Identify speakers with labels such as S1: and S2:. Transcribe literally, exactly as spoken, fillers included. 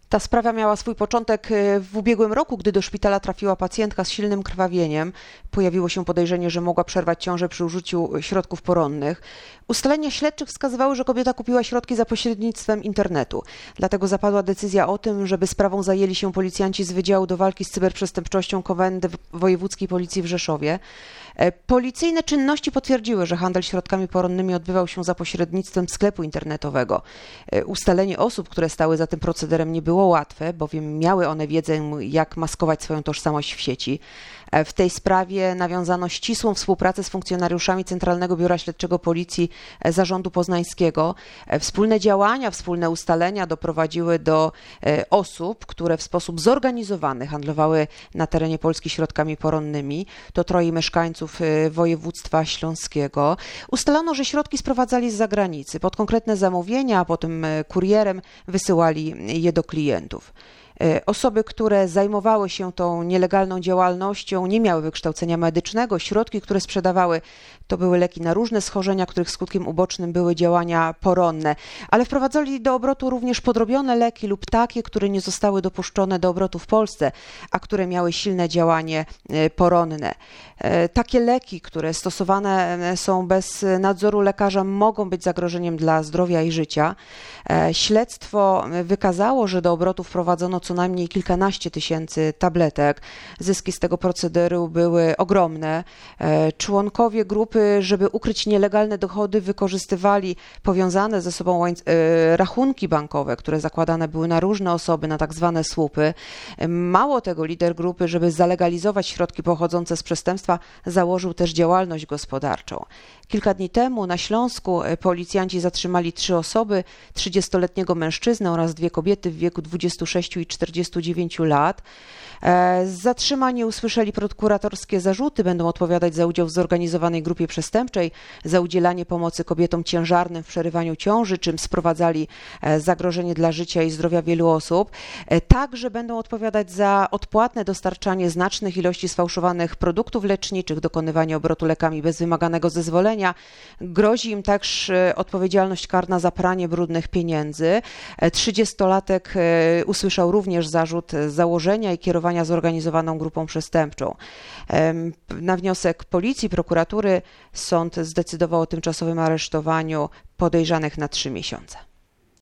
S1: Ta sprawa miała swój początek w ubiegłym roku, gdy do szpitala trafiła pacjentka z silnym krwawieniem. Pojawiło się podejrzenie, że mogła przerwać ciążę przy użyciu środków poronnych. Ustalenia śledczych wskazywały, że kobieta kupiła środki za pośrednictwem internetu. Dlatego zapadła decyzja o tym, żeby sprawą zajęli się policjanci z Wydziału do Walki z Cyberprzestępczością Komendy Wojewódzkiej Policji w Rzeszowie. Policyjne czynności potwierdziły, że handel środkami poronnymi odbywał się za pośrednictwem sklepu internetowego. Ustalenie osób, które stały za tym procederem, nie było łatwe, bowiem miały one wiedzę, jak maskować swoją tożsamość w sieci. W tej sprawie nawiązano ścisłą współpracę z funkcjonariuszami Centralnego Biura Śledczego Policji Zarządu Poznańskiego. Wspólne działania, wspólne ustalenia doprowadziły do osób, które w sposób zorganizowany handlowały na terenie Polski środkami poronnymi. To troje mieszkańców województwa śląskiego. Ustalono, że środki sprowadzali z zagranicy. Pod konkretne zamówienia, a potem kurierem wysyłali je do klientów. Osoby, które zajmowały się tą nielegalną działalnością, nie miały wykształcenia medycznego. Środki, które sprzedawały, to były leki na różne schorzenia, których skutkiem ubocznym były działania poronne. Ale wprowadzali do obrotu również podrobione leki lub takie, które nie zostały dopuszczone do obrotu w Polsce, a które miały silne działanie poronne. Takie leki, które stosowane są bez nadzoru lekarza, mogą być zagrożeniem dla zdrowia i życia. Śledztwo wykazało, że do obrotu wprowadzono co najmniej kilkanaście tysięcy tabletek. Zyski z tego procederu były ogromne. Członkowie grupy, żeby ukryć nielegalne dochody, wykorzystywali powiązane ze sobą rachunki bankowe, które zakładane były na różne osoby, na tak zwane słupy. Mało tego, lider grupy, żeby zalegalizować środki pochodzące z przestępstwa, założył też działalność gospodarczą. Kilka dni temu na Śląsku policjanci zatrzymali trzy osoby, trzydziestoletniego mężczyznę oraz dwie kobiety w wieku dwudziestu sześciu i czterdziestu dziewięciu lat. Zatrzymani usłyszeli prokuratorskie zarzuty, będą odpowiadać za udział w zorganizowanej grupie przestępczej, za udzielanie pomocy kobietom ciężarnym w przerywaniu ciąży, czym sprowadzali zagrożenie dla życia i zdrowia wielu osób. Także będą odpowiadać za odpłatne dostarczanie znacznych ilości sfałszowanych produktów leczniczych, dokonywanie obrotu lekami bez wymaganego zezwolenia. Grozi im także odpowiedzialność karna za pranie brudnych pieniędzy. Trzydziestolatek usłyszał również zarzut założenia i kierowania zorganizowaną grupą przestępczą. Na wniosek policji, prokuratury, sąd zdecydował o tymczasowym aresztowaniu podejrzanych na trzy miesiące.